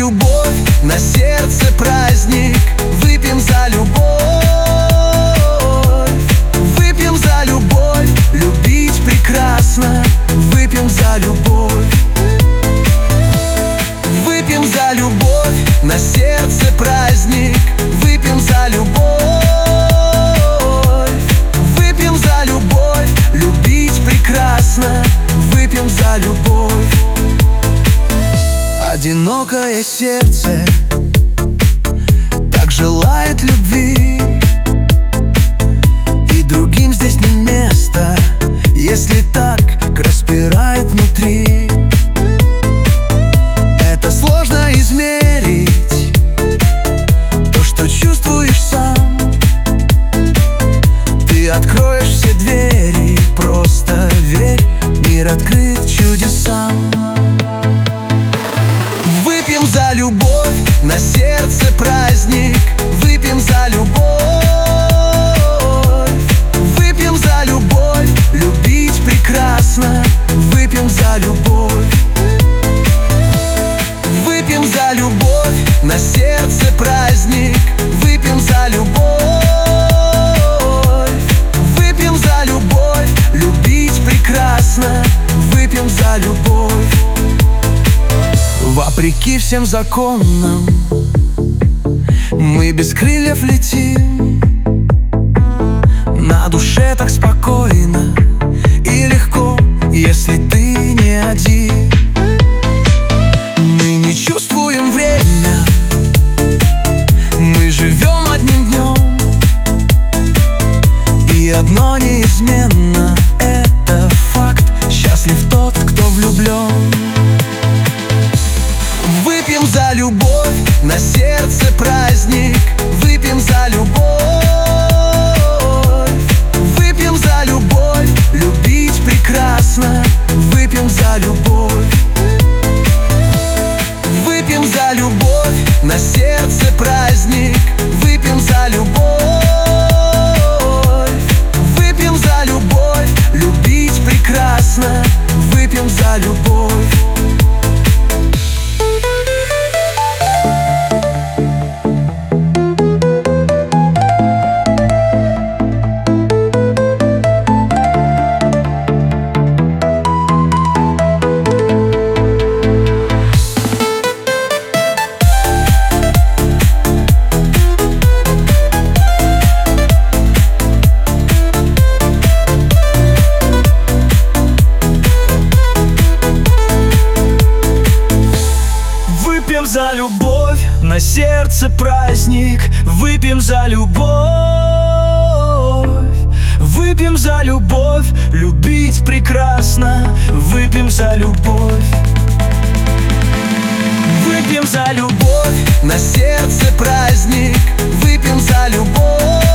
любовь, на сердце праздник. Выпьем за любовь, выпьем за любовь. Любить прекрасно, выпьем за любовь. Выпьем за любовь, на сердце праздник. Выпьем за любовь, выпьем за любовь. Любить прекрасно, выпьем за любовь. Одинокое сердце так желает любви, и другим здесь не место, если так распирает внутри. Это сложно измерить, то, что чувствуешь сам. Ты откроешь все двери, просто верь, мир открыт чудесам. Выпьем за любовь, на сердце праздник. Выпьем за любовь, выпьем за любовь. Любить прекрасно, выпьем за любовь. Выпьем за любовь, на сердце праздник. Выпьем за любовь, выпьем за любовь. Любить прекрасно, выпьем за любовь. Вопреки всем законам мы без крыльев летим. На душе так спокойно и легко, если ты не один. Мы не чувствуем время, мы живем одним днем, и одно неизменно — это факт: счастлив тот, кто влюблен. Выпьем за любовь, на сердце праздник. Выпьем за любовь, выпьем за любовь. Любить прекрасно, выпьем за любовь. Выпьем за любовь, на сердце праздник. Выпьем за любовь, выпьем за любовь. Любить прекрасно, выпьем за любовь. Выпьем за любовь, на сердце праздник. Выпьем за любовь, выпьем за любовь. Любить прекрасно, выпьем за любовь. Выпьем за любовь, На сердце праздник. Выпьем за любовь,